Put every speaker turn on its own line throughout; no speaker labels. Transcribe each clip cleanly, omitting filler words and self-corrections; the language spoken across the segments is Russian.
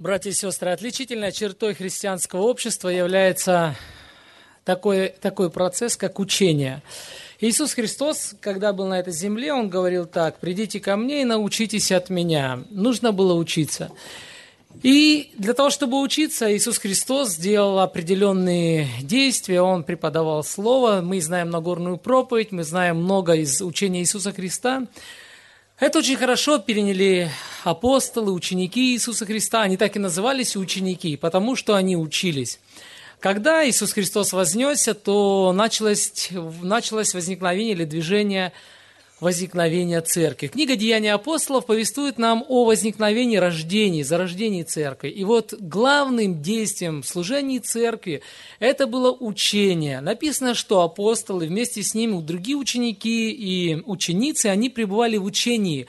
Братья и сестры, отличительной чертой христианского общества является такой процесс, как учение. Иисус Христос, когда был на этой земле, Он говорил так: «Придите ко мне и научитесь от меня». Нужно было учиться. И для того, чтобы учиться, Иисус Христос сделал определенные действия, Он преподавал Слово. Мы знаем Нагорную проповедь, мы знаем много из учения Иисуса Христа. Это очень хорошо переняли апостолы, ученики Иисуса Христа. Они так и назывались ученики, потому что они учились. Когда Иисус Христос вознесся, то началось возникновение или движение возникновения церкви. Книга «Деяния апостолов» повествует нам о возникновении, рождении, зарождении церкви. И вот главным действием в служении церкви это было учение. Написано, что апостолы, вместе с ними другие ученики и ученицы, они пребывали в учении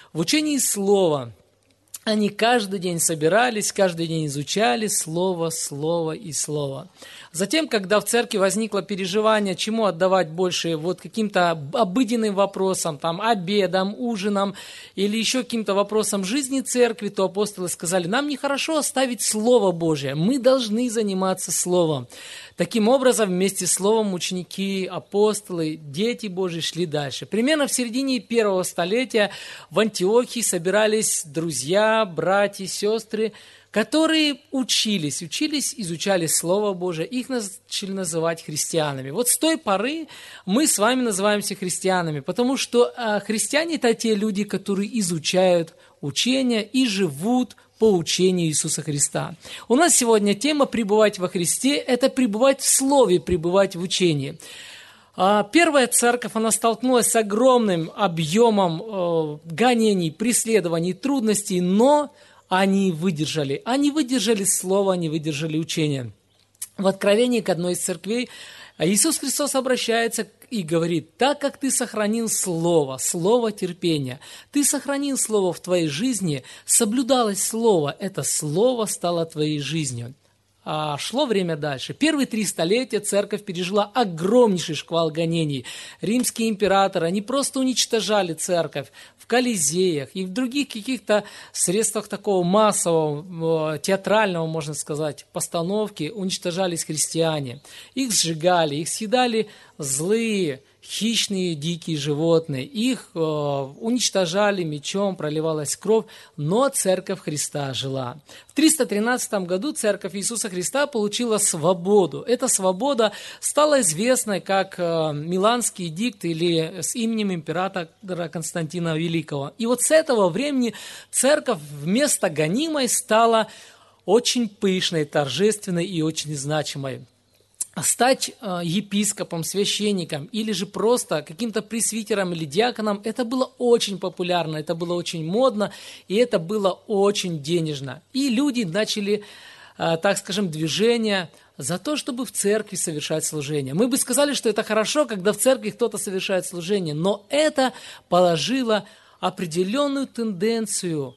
слова. Они каждый день собирались, каждый день изучали слово, слово и слово. Затем, когда в церкви возникло переживание, чему отдавать больше, вот каким-то обыденным вопросам, там, обедам, ужинам или еще каким-то вопросам жизни церкви, то апостолы сказали: нам нехорошо оставить Слово Божие, мы должны заниматься Словом. Таким образом, вместе с Словом ученики, апостолы, дети Божьи шли дальше. Примерно в середине первого столетия в Антиохии собирались друзья, братья, сестры, которые учились, изучали Слово Божие, их начали называть христианами. Вот с той поры мы с вами называемся христианами, потому что христиане – это те люди, которые изучают учения и живут по учению Иисуса Христа. У нас сегодня тема «Пребывать во Христе» – это пребывать в Слове, пребывать в учении. Первая церковь, она столкнулась с огромным объемом гонений, преследований, трудностей, но они выдержали Слово, они выдержали учение. В Откровении к одной из церквей Иисус Христос обращается и говорит: так как ты сохранил Слово терпения, ты сохранил Слово в твоей жизни, соблюдалось Слово, это Слово стало твоей жизнью. Шло время дальше. Первые 3 столетия церковь пережила огромнейший шквал гонений. Римские императоры, они просто уничтожали церковь в Колизеях и в других каких-то средствах такого массового, театрального, можно сказать, постановки уничтожались христиане. Их сжигали, их съедали злые, хищные, дикие животные. Их уничтожали мечом, проливалась кровь, но церковь Христа жила. В 313 году церковь Иисуса Христа получила свободу. Эта свобода стала известной как Миланский эдикт или с именем императора Константина Великого. И вот с этого времени церковь вместо гонимой стала очень пышной, торжественной и очень значимой. Стать епископом, священником или же просто каким-то пресвитером или диаконом, это было очень популярно, это было очень модно и это было очень денежно. И люди начали, так скажем, движение за то, чтобы в церкви совершать служение. Мы бы сказали, что это хорошо, когда в церкви кто-то совершает служение, но это положило определенную тенденцию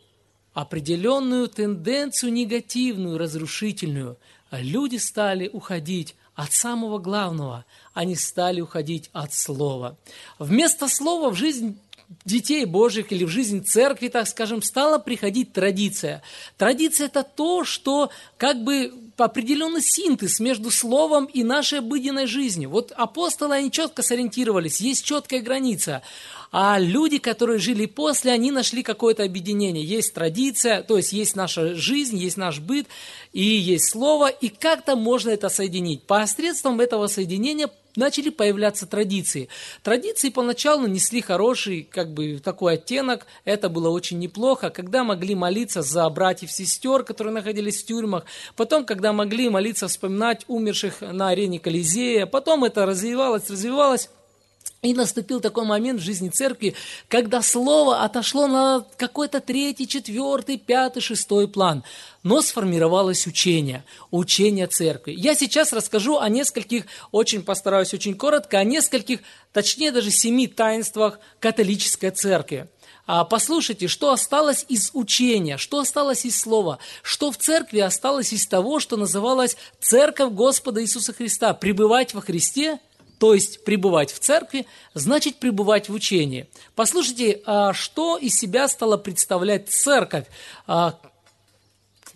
негативную, разрушительную. Люди стали уходить от самого главного, они стали уходить от Слова. Вместо Слова в жизнь детей Божьих или в жизнь церкви, так скажем, стала приходить традиция. Традиция – это то, что как бы определенный синтез между Словом и нашей обыденной жизнью. Вот апостолы, они четко сориентировались, есть четкая граница. А люди, которые жили после, они нашли какое-то объединение. Есть традиция, то есть есть наша жизнь, есть наш быт, и есть Слово, и как-то можно это соединить. Посредством этого соединения начали появляться традиции. Традиции поначалу несли хороший, такой оттенок, это было очень неплохо, когда могли молиться за братьев и сестер, которые находились в тюрьмах, потом, когда могли молиться, вспоминать умерших на арене Колизея, потом это развивалось. И наступил такой момент в жизни церкви, когда Слово отошло на какой-то 3, 4, 5, 6 план. Но сформировалось учение церкви. Я сейчас расскажу о нескольких, постараюсь очень коротко, о нескольких, точнее даже 7 таинствах католической церкви. Послушайте, что осталось из учения, что осталось из Слова, что в церкви осталось из того, что называлось Церковь Господа Иисуса Христа. Пребывать во Христе, то есть пребывать в церкви, значит пребывать в учении. Послушайте, что из себя стала представлять церковь.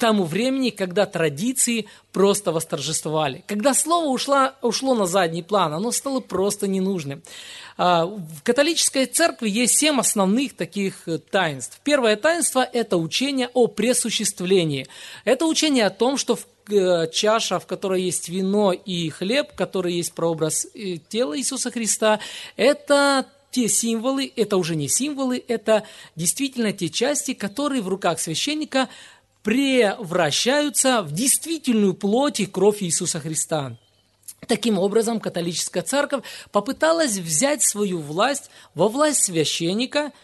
тому времени, когда традиции просто восторжествовали. Когда слово ушло на задний план, оно стало просто ненужным. В католической церкви есть 7 основных таких таинств. Первое таинство – это учение о пресуществлении. Это учение о том, что чаша, в которой есть вино и хлеб, который есть прообраз тела Иисуса Христа, это те символы, это уже не символы, это действительно те части, которые в руках священника превращаются в действительную плоть и кровь Иисуса Христа. Таким образом, католическая церковь попыталась взять свою власть во власть священника,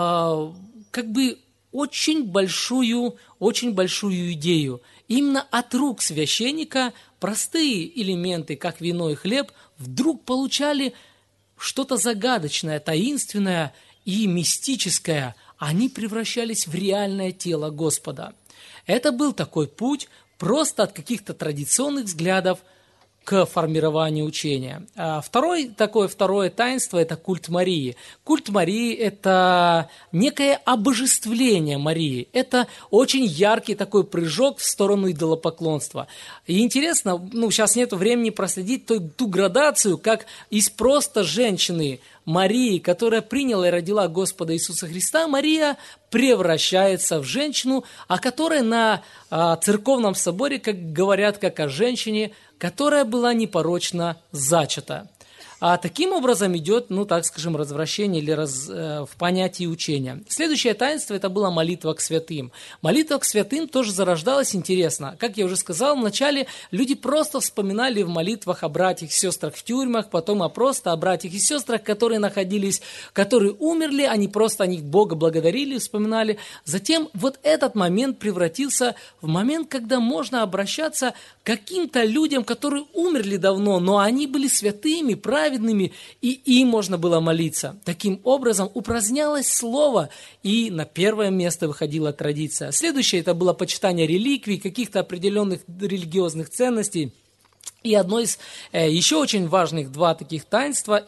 очень большую идею. Именно от рук священника простые элементы, как вино и хлеб, вдруг получали что-то загадочное, таинственное и мистическое. Они превращались в реальное тело Господа. Это был такой путь просто от каких-то традиционных взглядов к формированию учения. Второе таинство – это культ Марии. Культ Марии – это некое обожествление Марии. Это очень яркий такой прыжок в сторону идолопоклонства. И интересно, сейчас нет времени проследить ту градацию, как из просто женщины Марии, которая приняла и родила Господа Иисуса Христа, Мария превращается в женщину, о которой на церковном соборе говорят как о женщине, которая была непорочно зачата. А таким образом идет, развращение или в понятии учения. Следующее таинство – это была молитва к святым. Молитва к святым тоже зарождалась интересно. Как я уже сказал, вначале люди просто вспоминали в молитвах о братьях и сестрах в тюрьмах, потом просто о братьях и сестрах, которые умерли, они просто о них Бога благодарили, вспоминали. Затем вот этот момент превратился в момент, когда можно обращаться к каким-то людям, которые умерли давно, но они были святыми, праведными, и им можно было молиться. Таким образом упразднялось слово, и на первое место выходила традиция. Следующее – это было почитание реликвий, каких-то определенных религиозных ценностей. И одно из еще очень важных 2 таких таинства,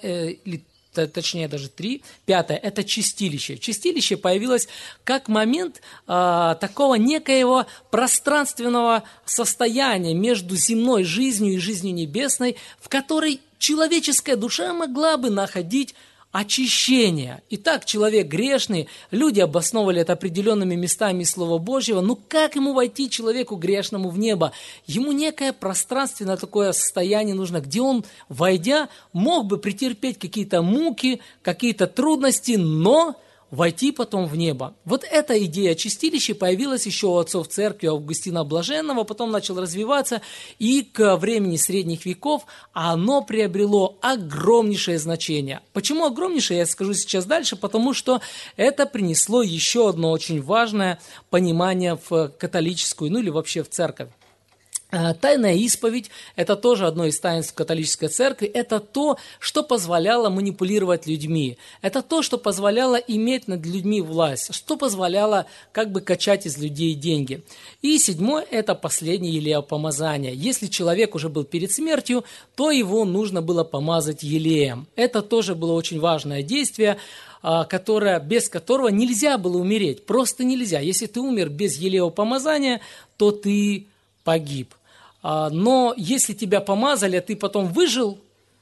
точнее даже 3. 5. Это чистилище. Чистилище появилось как момент такого некоего пространственного состояния между земной жизнью и жизнью небесной, в которой человеческая душа могла бы находить очищение. Итак, человек грешный, люди обосновывали это определенными местами Слова Божьего. Как ему войти, человеку грешному, в небо? Ему некое пространственное такое состояние нужно, где он, войдя, мог бы претерпеть какие-то муки, какие-то трудности, но войти потом в небо. Вот эта идея чистилища появилась еще у отцов церкви Августина Блаженного, потом начал развиваться, и к времени средних веков оно приобрело огромнейшее значение. Почему огромнейшее, я скажу сейчас дальше, потому что это принесло еще одно очень важное понимание в католическую, или вообще в церковь. Тайная исповедь – это тоже одно из таинств католической церкви. Это то, что позволяло манипулировать людьми. Это то, что позволяло иметь над людьми власть, что позволяло качать из людей деньги. И 7. – это последнее елеопомазание. Если человек уже был перед смертью, то его нужно было помазать елеем. Это тоже было очень важное действие, без которого нельзя было умереть. Просто нельзя. Если ты умер без елеопомазания, то ты погиб. Но если тебя помазали, а ты потом выжил,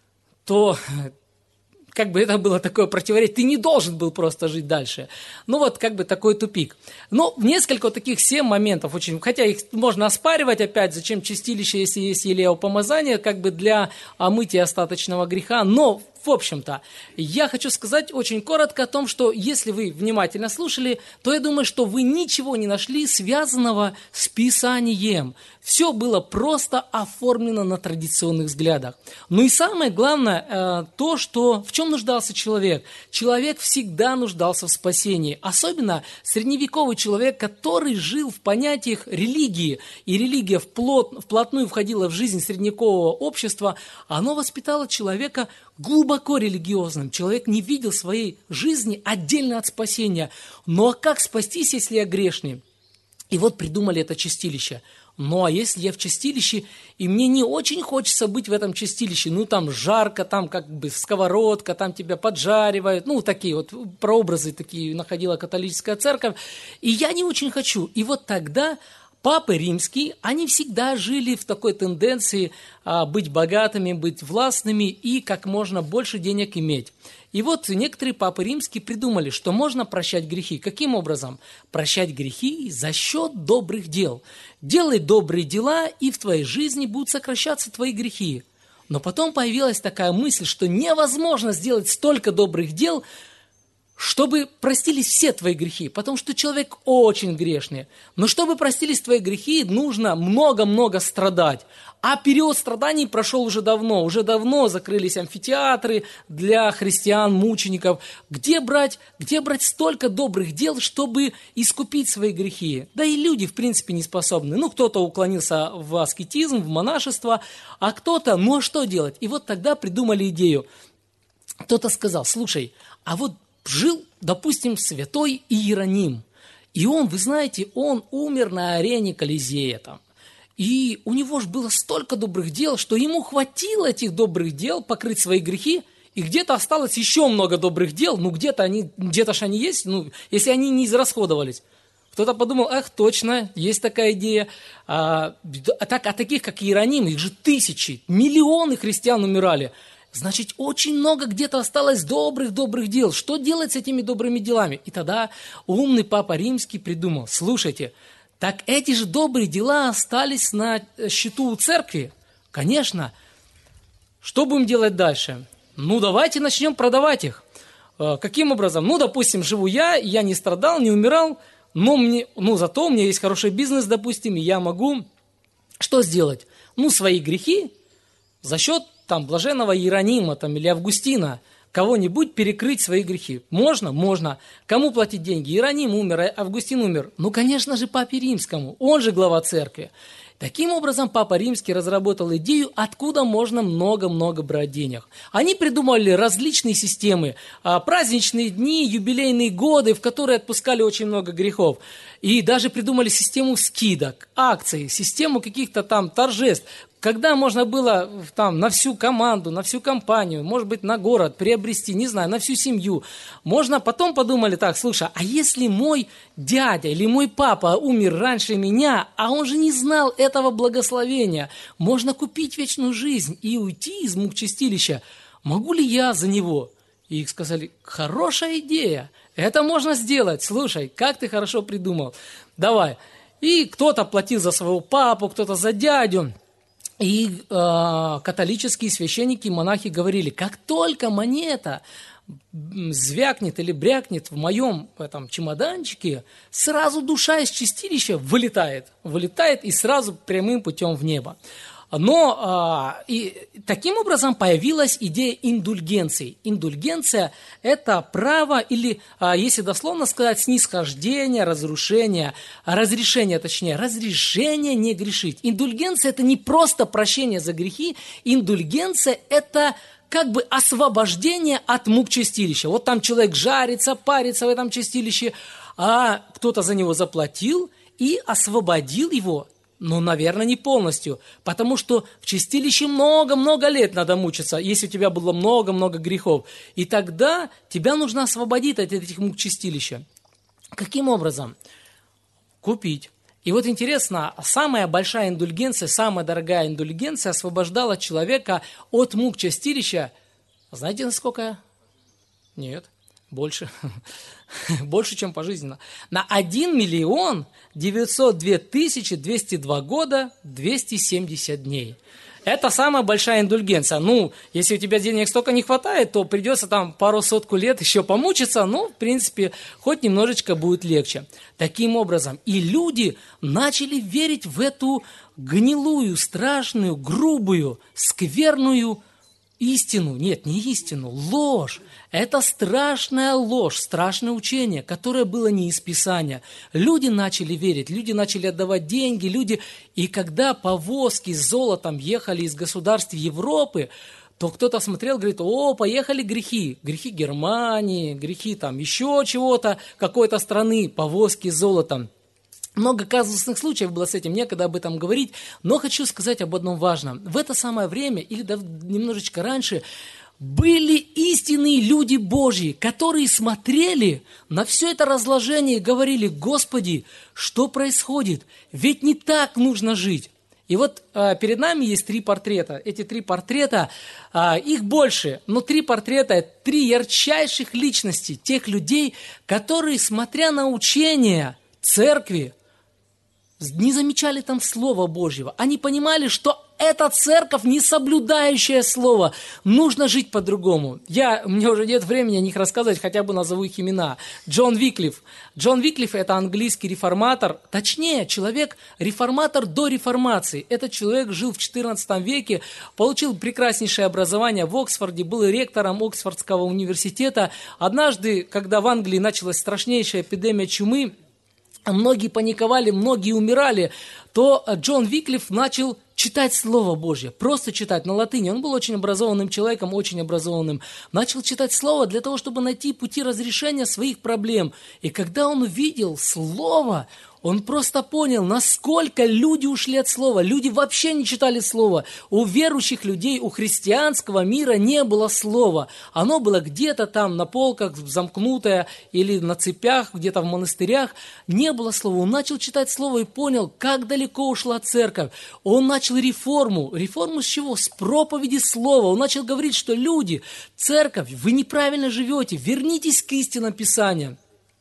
то это было такое противоречие. Ты не должен был просто жить дальше. Такой тупик. Но несколько таких 7 моментов, хотя их можно оспаривать опять, зачем чистилище, если есть елеопомазание, для омытия остаточного греха, но в общем-то, я хочу сказать очень коротко о том, что если вы внимательно слушали, то я думаю, что вы ничего не нашли связанного с Писанием. Все было просто оформлено на традиционных взглядах. И самое главное, в чем нуждался человек. Человек всегда нуждался в спасении. Особенно средневековый человек, который жил в понятиях религии. И религия вплотную входила в жизнь средневекового общества. Оно воспитало человека глубоко религиозным. Человек не видел своей жизни отдельно от спасения. А как спастись, если я грешный? И придумали это чистилище. А если я в чистилище, и мне не очень хочется быть в этом чистилище, там жарко, там сковородка, там тебя поджаривают, такие прообразы такие находила католическая церковь, и я не очень хочу. И тогда Папы римские, они всегда жили в такой тенденции быть богатыми, быть властными и как можно больше денег иметь. И вот некоторые папы римские придумали, что можно прощать грехи. Каким образом? Прощать грехи за счет добрых дел. Делай добрые дела, и в твоей жизни будут сокращаться твои грехи. Но потом появилась такая мысль, что невозможно сделать столько добрых дел, чтобы простились все твои грехи, потому что человек очень грешный. Но чтобы простились твои грехи, нужно много-много страдать. А период страданий прошел уже давно закрылись амфитеатры для христиан, мучеников. Где брать столько добрых дел, чтобы искупить свои грехи? Да и люди, в принципе, не способны. Кто-то уклонился в аскетизм, в монашество, а кто-то, а что делать? И вот тогда придумали идею. Кто-то сказал, слушай, а вот жил, допустим, святой Иероним. И он, вы знаете, он умер на арене Колизея там. И у него же было столько добрых дел, что ему хватило этих добрых дел покрыть свои грехи, и где-то осталось еще много добрых дел, где-то ж они есть, если они не израсходовались. Кто-то подумал, точно, есть такая идея. А таких, как Иероним, их же тысячи, миллионы христиан умирали. Значит, очень много где-то осталось добрых дел. Что делать с этими добрыми делами? И тогда умный папа римский придумал, слушайте, так эти же добрые дела остались на счету у церкви. Конечно. Что будем делать дальше? Давайте начнем продавать их. Каким образом? Допустим, живу я не страдал, не умирал, но зато у меня есть хороший бизнес, допустим, и я могу что сделать? Свои грехи за счет блаженного Иеронима или Августина, кого-нибудь перекрыть свои грехи. Можно? Можно. Кому платить деньги? Иероним умер, Августин умер. Конечно же, папе римскому. Он же глава церкви. Таким образом, папа римский разработал идею, откуда можно много-много брать денег. Они придумали различные системы, праздничные дни, юбилейные годы, в которые отпускали очень много грехов. И даже придумали систему скидок, акций, систему каких-то торжеств, когда можно было на всю команду, на всю компанию, может быть, на город приобрести, не знаю, на всю семью. Потом подумали слушай, а если мой дядя или мой папа умер раньше меня, а он же не знал этого благословения, можно купить вечную жизнь и уйти из мук чистилища. Могу ли я за него? И их сказали, хорошая идея, это можно сделать, слушай, как ты хорошо придумал, давай. И кто-то платил за своего папу, кто-то за дядю. И католические священники и монахи говорили, как только монета звякнет или брякнет в моем чемоданчике, сразу душа из чистилища вылетает и сразу прямым путем в небо. Но и таким образом появилась идея индульгенции. Индульгенция – это право или, если дословно сказать, снисхождение, разрешение не грешить. Индульгенция – это не просто прощение за грехи, индульгенция – это освобождение от мук чистилища. Вот там человек жарится, парится в этом чистилище, а кто-то за него заплатил и освободил его. Наверное, не полностью, потому что в чистилище много-много лет надо мучиться, если у тебя было много-много грехов. И тогда тебя нужно освободить от этих мук чистилища. Каким образом? Купить. И вот интересно, самая большая индульгенция, самая дорогая индульгенция освобождала человека от мук чистилища. Знаете, насколько? Нет. Больше. Больше, чем пожизненно. На 1 миллион 902 тысячи 202 года 270 дней. Это самая большая индульгенция. Если у тебя денег столько не хватает, то придется пару сотку лет еще помучиться, в принципе, хоть немножечко будет легче. Таким образом, и люди начали верить в эту гнилую, страшную, грубую, скверную истину. Нет, не истину, ложь. Это страшная ложь, страшное учение, которое было не из Писания. Люди начали верить, люди начали отдавать деньги, И когда повозки с золотом ехали из государств Европы, то кто-то смотрел, говорит, поехали грехи. Грехи Германии, грехи еще чего-то, какой-то страны, повозки с золотом. Много казусных случаев было с этим, некогда об этом говорить, но хочу сказать об одном важном. В это самое время, или немножечко раньше, были истинные люди Божьи, которые смотрели на все это разложение и говорили: Господи, что происходит? Ведь не так нужно жить. И вот перед нами есть 3 портрета. Эти 3 портрета, их больше, но 3 портрета – это 3 ярчайших личности, тех людей, которые, смотря на учения церкви, не замечали там Слова Божьего. Они понимали, что эта церковь, не соблюдающая Слово, нужно жить по-другому. Мне уже нет времени о них рассказывать, хотя бы назову их имена. Джон Виклиф. Джон Виклиф – это английский реформатор, точнее, человек-реформатор до реформации. Этот человек жил в XIV веке, получил прекраснейшее образование в Оксфорде, был ректором Оксфордского университета. Однажды, когда в Англии началась страшнейшая эпидемия чумы, многие паниковали, многие умирали, то Джон Виклиф начал читать Слово Божье, просто читать на латыни. Он был очень образованным человеком, очень образованным. Начал читать Слово для того, чтобы найти пути разрешения своих проблем. И когда он увидел Слово, он просто понял, насколько люди ушли от Слова. Люди вообще не читали Слово. У верующих людей, у христианского мира не было Слова. Оно было где-то там на полках, замкнутое, или на цепях, где-то в монастырях. Не было Слова. Он начал читать Слово и понял, как далеко ушла церковь. Он начал реформу. Реформу с чего? С проповеди Слова. Он начал говорить, что люди, церковь, вы неправильно живете. Вернитесь к истинным Писаниям.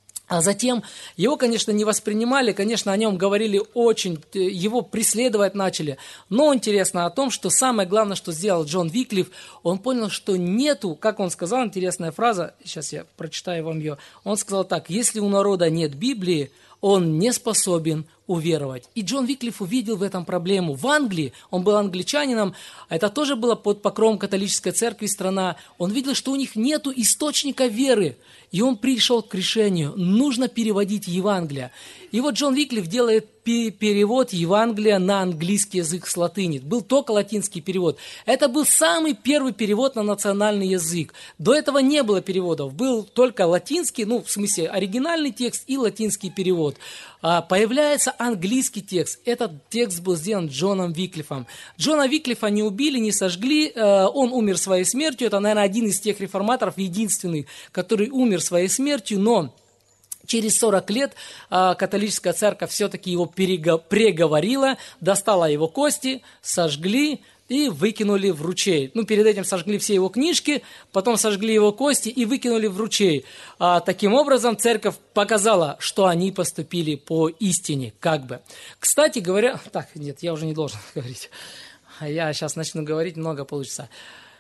А затем его, конечно, не воспринимали, конечно, о нем говорили очень, его преследовать начали. Но интересно о том, что самое главное, что сделал Джон Виклиф, он понял, что нету, как он сказал, интересная фраза, сейчас я прочитаю вам ее, он сказал так: если у народа нет Библии, он не способен уверовать. И Джон Виклиф увидел в этом проблему. В Англии, он был англичанином, это тоже было под покровом католической церкви страна, он видел, что у них нету источника веры. И он пришел к решению, нужно переводить Евангелие. И вот Джон Виклиф делает перевод Евангелия на английский язык с латыни. Был только латинский перевод. Это был самый первый перевод на национальный язык. До этого не было переводов. Был только латинский, в смысле оригинальный текст и латинский перевод. Появляется английский текст. Этот текст был сделан Джоном Виклифом. Джона Виклифа не убили, не сожгли. Он умер своей смертью. Это, наверное, один из тех реформаторов, единственный, который умер своей смертью, но через 40 лет католическая церковь все-таки его преговорила, достала его кости, сожгли и выкинули в ручей. Перед этим сожгли все его книжки, потом сожгли его кости и выкинули в ручей. Таким образом, церковь показала, что они поступили по истине, как бы. Кстати говоря... Так, нет, я уже не должен говорить. Я сейчас начну говорить, много получится.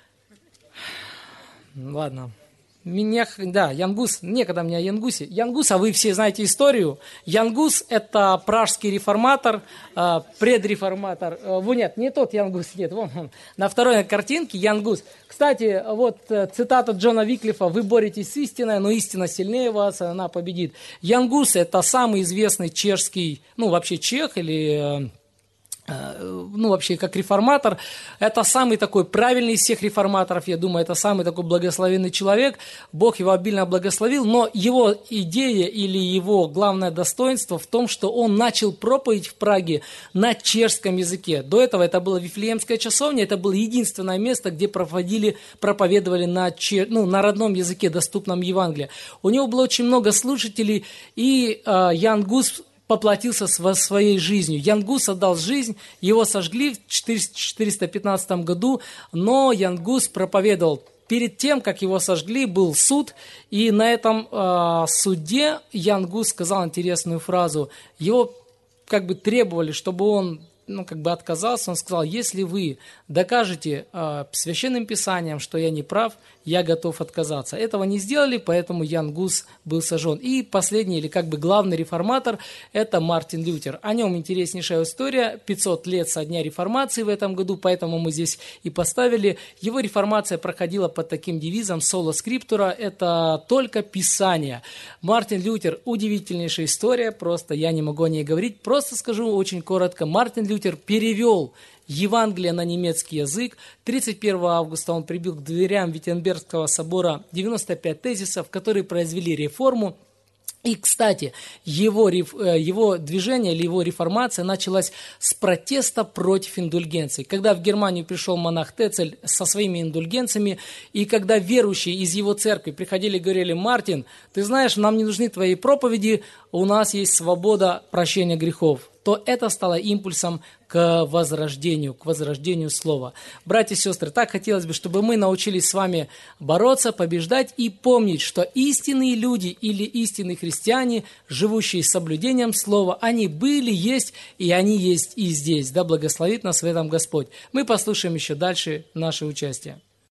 Ладно. Ян Гус, некогда мне о Ян Гусе. Ян Гус, а вы все знаете историю. Ян Гус – это пражский реформатор, предреформатор. Нет, не тот Ян Гус, нет, вон он. На второй картинке Ян Гус. Кстати, вот цитата Джона Виклифа: «Вы боретесь с истиной, но истина сильнее вас, она победит». Ян Гус – это самый известный чешский, вообще чех или... вообще, как реформатор, это самый такой правильный из всех реформаторов, я думаю, это самый такой благословенный человек, Бог его обильно благословил, но его идея или его главное достоинство в том, что он начал проповедь в Праге на чешском языке. До этого это была Вифлеемская часовня, это было единственное место, где проповедовали на родном языке, доступном Евангелии. У него было очень много слушателей, и Ян Гус поплатился своей жизнью. Ян Гус отдал жизнь, его сожгли в 415 году, но Ян Гус проповедовал. Перед тем, как его сожгли, был суд, и на этом суде Ян Гус сказал интересную фразу. Его требовали, чтобы он отказался. Он сказал: если вы докажете священным писанием, что я не прав, я готов отказаться. Этого не сделали, поэтому Ян Гус был сожжен. И последний, или главный реформатор, это Мартин Лютер. О нем интереснейшая история. 500 лет со дня реформации в этом году, поэтому мы здесь и поставили. Его реформация проходила под таким девизом «Соло скриптура» – это только Писание. Мартин Лютер – удивительнейшая история, просто я не могу о ней говорить. Просто скажу очень коротко. Мартин Лютер перевел Евангелие на немецкий язык. 31 августа он прибил к дверям Виттенбергского собора 95 тезисов, которые произвели реформу. И, кстати, его движение или его реформация началась с протеста против индульгенций. Когда в Германию пришел монах Тецель со своими индульгенциями, и когда верующие из его церкви приходили и говорили: «Мартин, ты знаешь, нам не нужны твои проповеди, у нас есть свобода прощения грехов», то это стало импульсом к возрождению слова. Братья и сестры, так хотелось бы, чтобы мы научились с вами бороться, побеждать и помнить, что истинные люди или истинные христиане, живущие с соблюдением слова, они были, есть, и они есть и здесь. Да благословит нас в этом Господь. Мы послушаем еще дальше наше участие.